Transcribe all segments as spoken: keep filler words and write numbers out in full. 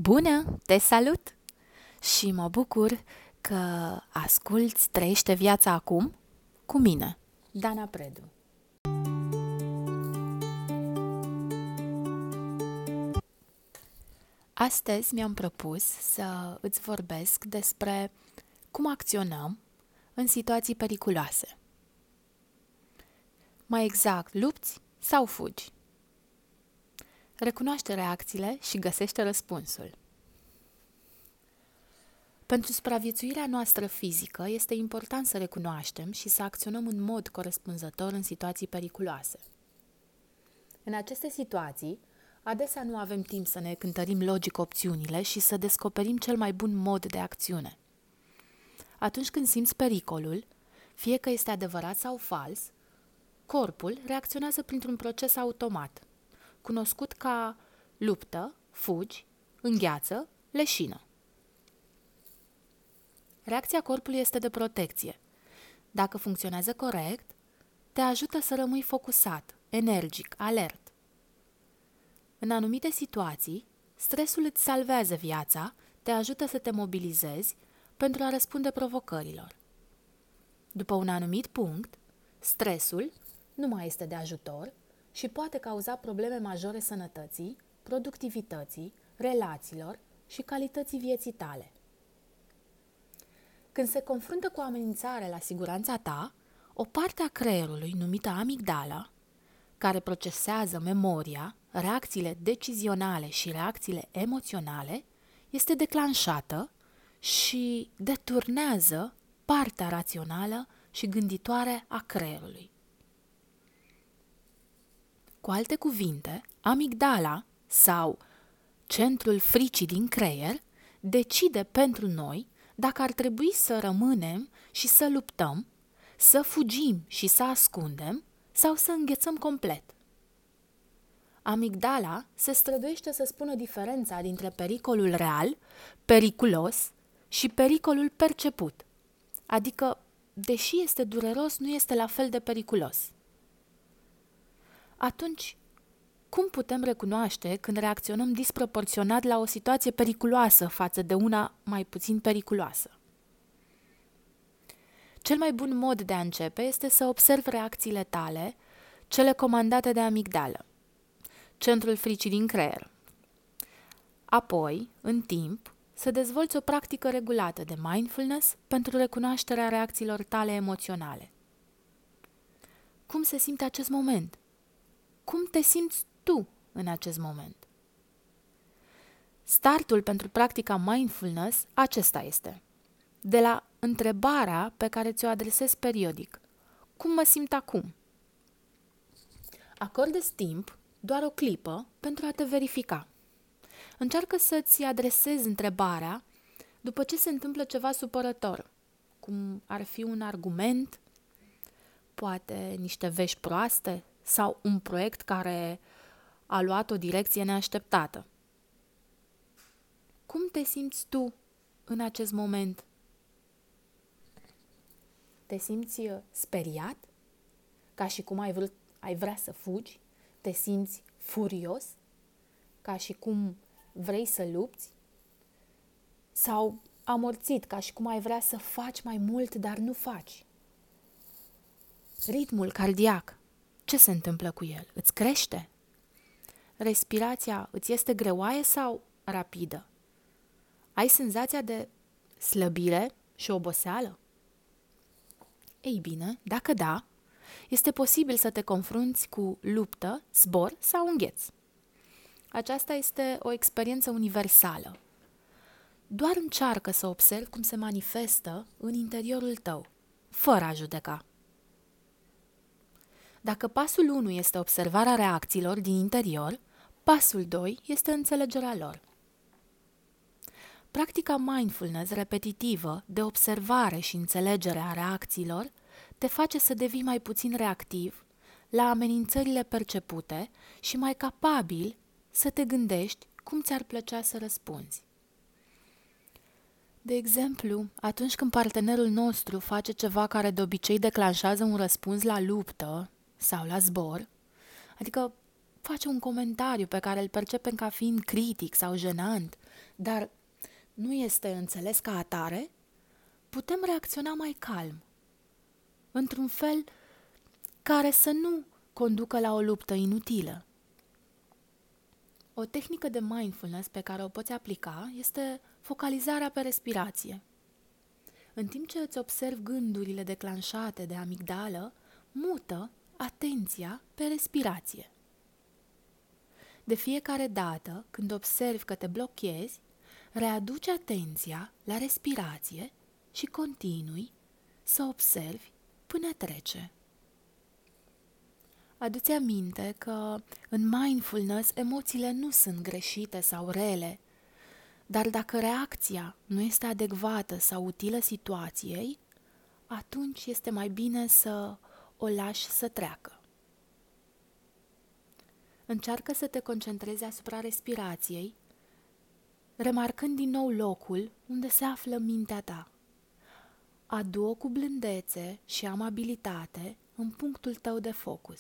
Bună, te salut și mă bucur că asculți Trăiește viața acum cu mine, Dana Predu. Astăzi mi-am propus să îți vorbesc despre cum acționăm în situații periculoase. Mai exact, lupți sau fugi? Recunoaște reacțiile și găsește răspunsul. Pentru supraviețuirea noastră fizică este important să recunoaștem și să acționăm în mod corespunzător în situații periculoase. În aceste situații, adesea nu avem timp să ne cântărim logic opțiunile și să descoperim cel mai bun mod de acțiune. Atunci când simți pericolul, fie că este adevărat sau fals, corpul reacționează printr-un proces automat, cunoscut ca luptă, fugi, îngheață, leșină. Reacția corpului este de protecție. Dacă funcționează corect, te ajută să rămâi focusat, energic, alert. În anumite situații, stresul îți salvează viața, te ajută să te mobilizezi pentru a răspunde provocărilor. După un anumit punct, stresul nu mai este de ajutor și poate cauza probleme majore sănătății, productivității, relațiilor și calității vieții tale. Când se confruntă cu o amenințare la siguranța ta, o parte a creierului numită amigdala, care procesează memoria, reacțiile decizionale și reacțiile emoționale, este declanșată și deturnează partea rațională și gânditoare a creierului. Cu alte cuvinte, amigdala sau centrul fricii din creier decide pentru noi dacă ar trebui să rămânem și să luptăm, să fugim și să ascundem sau să înghețăm complet. Amigdala se străduiește să spună diferența dintre pericolul real, periculos și pericolul perceput, adică, deși este dureros, nu este la fel de periculos. Atunci, cum putem recunoaște când reacționăm disproporționat la o situație periculoasă față de una mai puțin periculoasă? Cel mai bun mod de a începe este să observi reacțiile tale, cele comandate de amigdală, centrul fricii din creier. Apoi, în timp, să dezvolți o practică regulată de mindfulness pentru recunoașterea reacțiilor tale emoționale. Cum se simte acest moment? Cum te simți tu în acest moment? Startul pentru practica mindfulness acesta este. De la întrebarea pe care ți-o adresezi periodic. Cum mă simt acum? Acordă-ți timp, doar o clipă, pentru a te verifica. Încearcă să-ți adresezi întrebarea după ce se întâmplă ceva supărător, cum ar fi un argument, poate niște vești proaste sau un proiect care a luat o direcție neașteptată. Cum te simți tu în acest moment? Te simți speriat? Ca și cum ai, vrut, ai vrea să fugi? Te simți furios? Ca și cum vrei să lupți? Sau amorțit, ca și cum ai vrea să faci mai mult, dar nu faci? Ritmul cardiac, ce se întâmplă cu el? Îți crește? Respirația îți este greoaie sau rapidă? Ai senzația de slăbire și oboseală? Ei bine, dacă da, este posibil să te confrunți cu luptă, zbor sau îngheț. Aceasta este o experiență universală. Doar încearcă să observi cum se manifestă în interiorul tău, fără a judeca. Dacă pasul unu este observarea reacțiilor din interior, pasul doi este înțelegerea lor. Practica mindfulness repetitivă de observare și înțelegere a reacțiilor te face să devii mai puțin reactiv la amenințările percepute și mai capabil să te gândești cum ți-ar plăcea să răspunzi. De exemplu, atunci când partenerul nostru face ceva care de obicei declanșează un răspuns la luptă sau la zbor, adică face un comentariu pe care îl percepem ca fiind critic sau jenant, dar nu este înțeles ca atare, putem reacționa mai calm, într-un fel care să nu conducă la o luptă inutilă. O tehnică de mindfulness pe care o poți aplica este focalizarea pe respirație. În timp ce îți observi gândurile declanșate de amigdală, mută atenția pe respirație. De fiecare dată când observi că te blochezi, readuci atenția la respirație și continui să observi până trece. Adu-ți aminte că în mindfulness emoțiile nu sunt greșite sau rele, dar dacă reacția nu este adecvată sau utilă situației, atunci este mai bine să o lași să treacă. Încearcă să te concentrezi asupra respirației, remarcând din nou locul unde se află mintea ta. Adu-o cu blândețe și amabilitate în punctul tău de focus.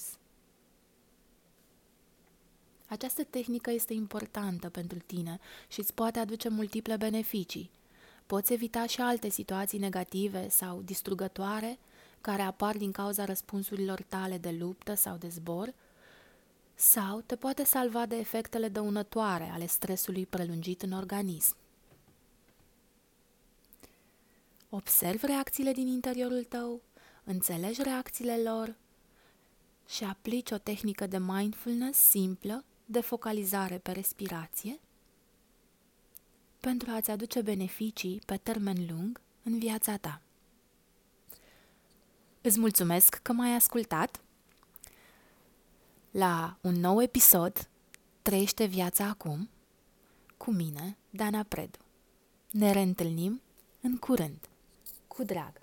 Această tehnică este importantă pentru tine și îți poate aduce multiple beneficii. Poți evita și alte situații negative sau distrugătoare care apar din cauza răspunsurilor tale de luptă sau de zbor, sau te poate salva de efectele dăunătoare ale stresului prelungit în organism. Observi reacțiile din interiorul tău, înțelegi reacțiile lor și aplici o tehnică de mindfulness simplă de focalizare pe respirație pentru a-ți aduce beneficii pe termen lung în viața ta. Îți mulțumesc că m-ai ascultat. La un nou episod Trăiește viața acum cu mine, Dana Predu. Ne reîntâlnim în curând. Cu drag!